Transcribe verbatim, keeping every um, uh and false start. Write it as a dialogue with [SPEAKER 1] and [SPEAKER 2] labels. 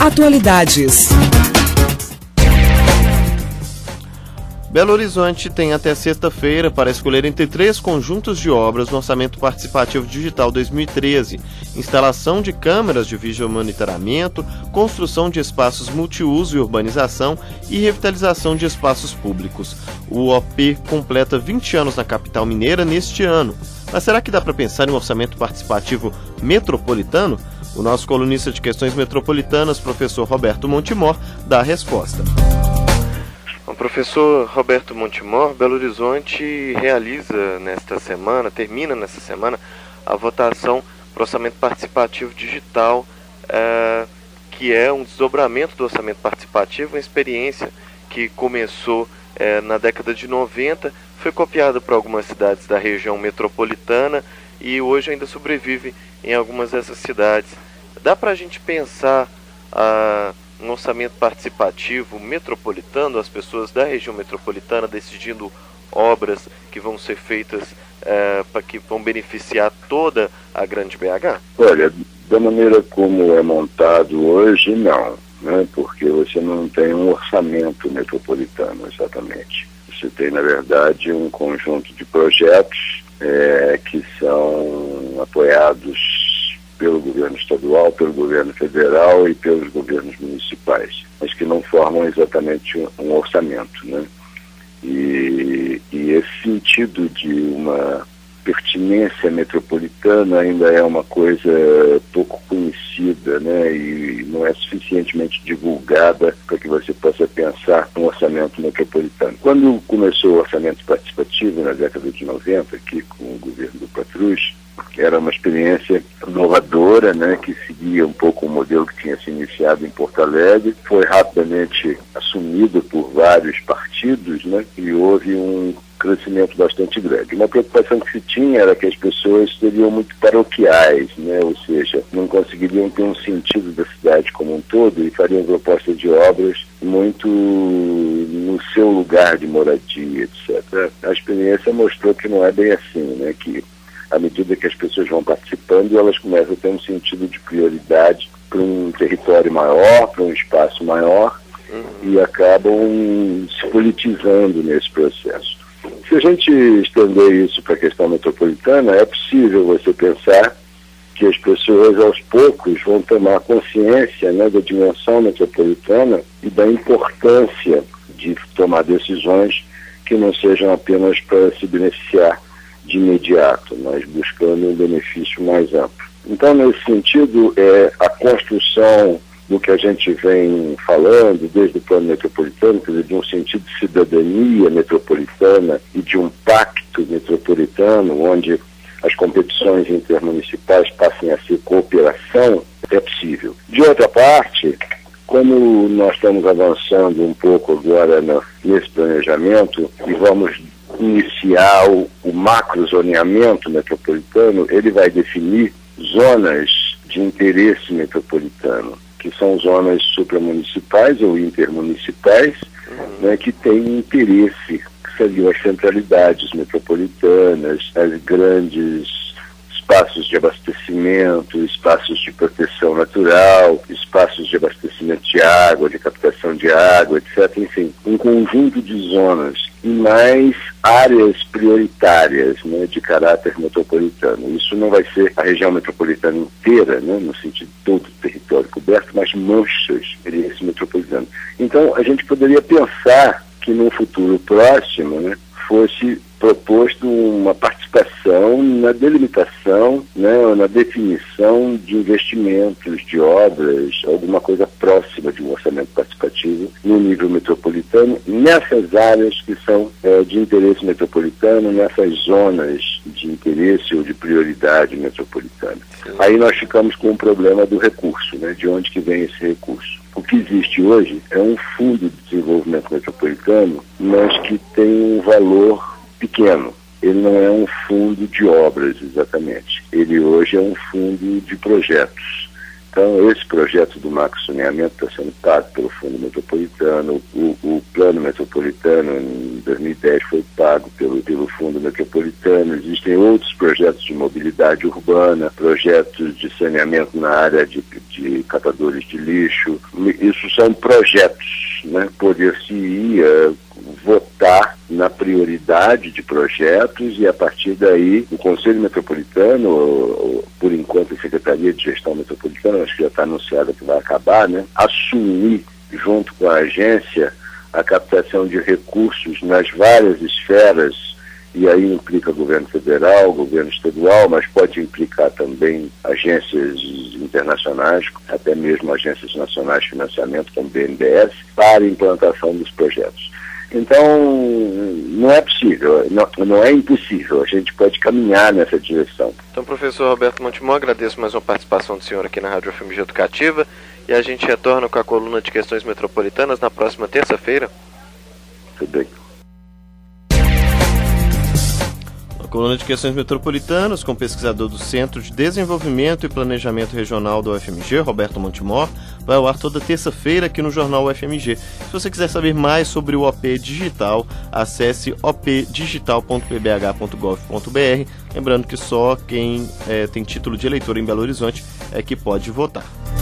[SPEAKER 1] Atualidades.
[SPEAKER 2] Belo Horizonte tem até sexta-feira para escolher entre três conjuntos de obras no Orçamento Participativo Digital dois mil e treze: instalação de câmeras de videomonitoramento, construção de espaços multiuso e urbanização e revitalização de espaços públicos. O O P completa vinte anos na capital mineira neste ano. Mas será que dá para pensar em um orçamento participativo metropolitano? O nosso colunista de questões metropolitanas, professor Roberto Montemor, dá a resposta.
[SPEAKER 3] O professor Roberto Montemor, Belo Horizonte realiza nesta semana, termina nesta semana, a votação para o orçamento participativo digital, é, que é um desdobramento do orçamento participativo, uma experiência que começou é, na década de noventa, foi copiada por algumas cidades da região metropolitana e hoje ainda sobrevive em algumas dessas cidades. Dá para a gente pensar a um orçamento participativo metropolitano, as pessoas da região metropolitana decidindo obras que vão ser feitas é, para que vão beneficiar toda a grande B H?
[SPEAKER 4] Olha, da maneira como é montado hoje, não, né? Porque você não tem um orçamento metropolitano, exatamente. Você tem, na verdade, um conjunto de projetos é, que são apoiados pelo governo estadual, pelo governo federal e pelos governos municipais, mas que não formam exatamente um orçamento, né? E, e esse sentido de uma pertinência metropolitana ainda é uma coisa pouco conhecida, né? E não é suficientemente divulgada para que você possa pensar um orçamento metropolitano. Quando começou o orçamento participativo, na década de noventa, aqui com o governo do Patrus, era uma experiência inovadora, né, que seguia um pouco o modelo que tinha se iniciado em Porto Alegre, foi rapidamente assumido por vários partidos, né, e houve um crescimento bastante grande. Uma preocupação que se tinha era que as pessoas seriam muito paroquiais, né, ou seja, não conseguiriam ter um sentido da cidade como um todo e fariam propostas de obras muito no seu lugar de moradia, etcétera. A experiência mostrou que não é bem assim, né, que à medida que as pessoas vão participando, elas começam a ter um sentido de prioridade para um território maior, para um espaço maior, uhum. e acabam se politizando nesse processo. Se a gente estender isso para a questão metropolitana, é possível você pensar que as pessoas, aos poucos, vão tomar consciência, né, da dimensão metropolitana e da importância de tomar decisões que não sejam apenas para se beneficiar de imediato, mas buscando um benefício mais amplo. Então, nesse sentido, é, a construção do que a gente vem falando, desde o plano metropolitano, quer dizer, de um sentido de cidadania metropolitana e de um pacto metropolitano, onde as competições intermunicipais passem a ser cooperação, é possível. De outra parte, como nós estamos avançando um pouco agora no, nesse planejamento e vamos iniciar o, o macrozoneamento metropolitano, ele vai definir zonas de interesse metropolitano, que são zonas supramunicipais ou intermunicipais, uhum. né, que têm interesse, que seriam as centralidades metropolitanas, as grandes espaços de abastecimento, espaços de proteção natural, espaços de abastecimento de água, de captação de água, etcétera. Enfim, um conjunto de zonas e mais áreas prioritárias, né, de caráter metropolitano. Isso não vai ser a região metropolitana inteira, né, no sentido de todo o território coberto, mas manchas de esse metropolitano. Então, a gente poderia pensar que num futuro próximo, né, fosse proposto uma participação na delimitação, né, na definição de investimentos, de obras, alguma coisa próxima de um orçamento participativo no nível metropolitano, nessas áreas que são é, de interesse metropolitano, nessas zonas de interesse ou de prioridade metropolitana. Aí nós ficamos com o problema do recurso, né, de onde que vem esse recurso. O que existe hoje é um fundo de desenvolvimento metropolitano, mas que tem um valor pequeno. Ele não é um fundo de obras, exatamente. Ele hoje é um fundo de projetos. Então, esse projeto do macro-saneamento está sendo pago pelo Fundo Metropolitano, o, o Plano Metropolitano em dois mil e dez foi pago pelo, pelo Fundo Metropolitano. Existem outros projetos de mobilidade urbana, projetos de saneamento na área de, de catadores de lixo. Isso são projetos, né? Poder-se-ia votar na prioridade de projetos e, a partir daí, o Conselho Metropolitano, por enquanto a Secretaria de Gestão Metropolitana, acho que já está anunciada que vai acabar, né, assumir, junto com a agência, a captação de recursos nas várias esferas, e aí implica governo federal, governo estadual, mas pode implicar também agências internacionais, até mesmo agências nacionais de financiamento, como o B N D E S, para a implantação dos projetos. Então, não é possível, não, não é impossível, a gente pode caminhar nessa direção.
[SPEAKER 3] Então, professor Roberto Montemor, agradeço mais uma participação do senhor aqui na Rádio F M G Educativa, e a gente retorna com a coluna de questões metropolitanas na próxima terça-feira.
[SPEAKER 4] Tudo bem.
[SPEAKER 2] A coluna de questões metropolitanas com o pesquisador do Centro de Desenvolvimento e Planejamento Regional da U F M G, Roberto Montemor, vai ao ar toda terça-feira aqui no Jornal U F M G. Se você quiser saber mais sobre o O P Digital, acesse o p digital ponto p b h ponto gov ponto b r. Lembrando que só quem é, tem título de eleitor em Belo Horizonte é que pode votar.